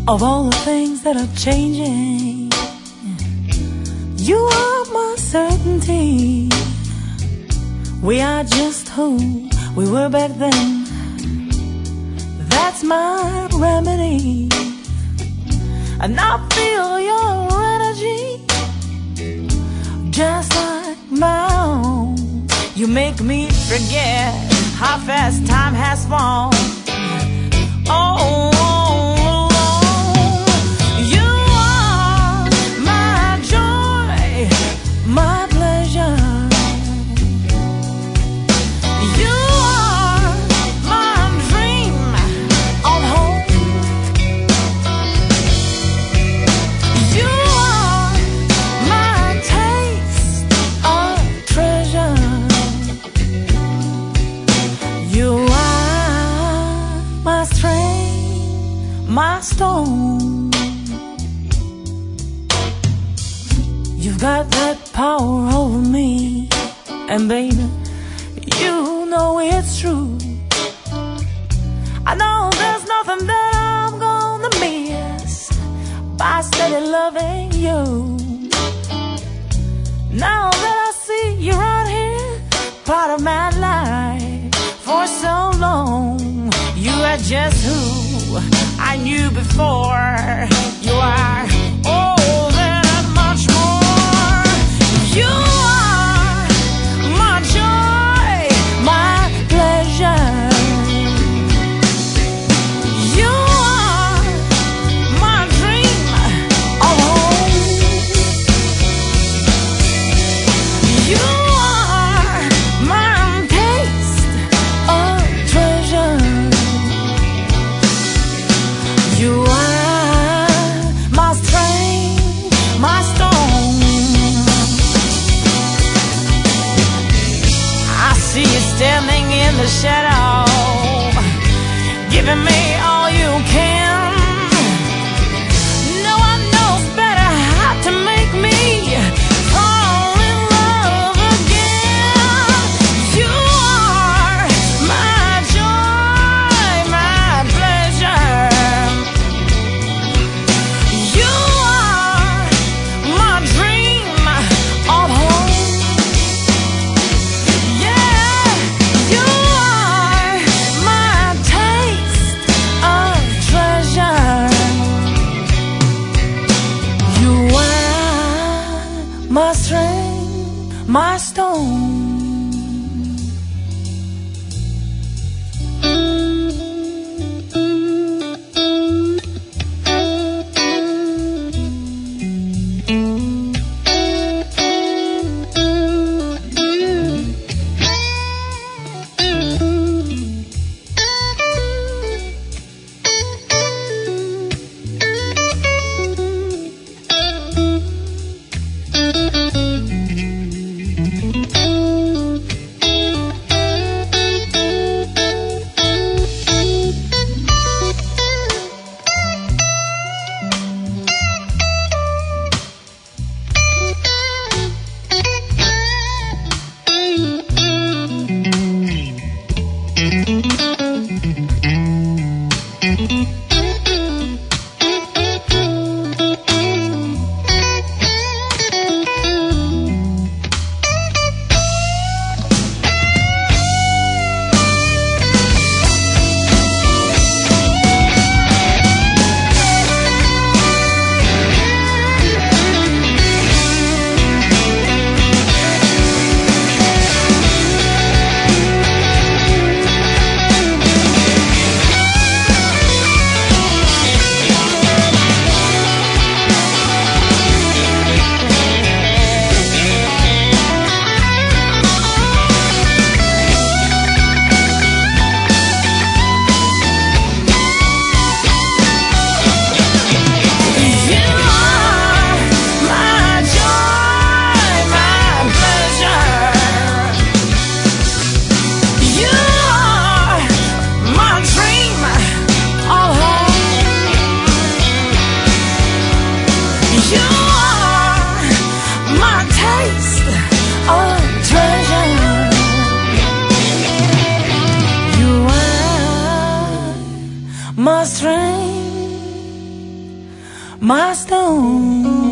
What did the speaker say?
of all the things that are changing. You are my certainty. We are just who we were back then. That's my remedy. And I feel your energy just like my own. You make me forget how fast time has flown. Oh, you are my joy, my pleasure. You are my dream of home. You are my taste of treasure. You are my strength, my stone. You've got that power over me, and baby, you know it's true. I know there's nothing that I'm gonna miss by steady loving you. Now that I see you right here, part of my life for so long, you are just who I knew before. You are all that much more. You are my joy, my pleasure. You are my dream of home. You are my taste of treasure. You are my strength, my stone. I see you standing in the shadow, giving me all you can. No one knows better how to make me fall in love again. You are my joy, my pleasure. You are my dream of home. Yeah, you are my taste of treasure. You are my strength, my stone. my stone.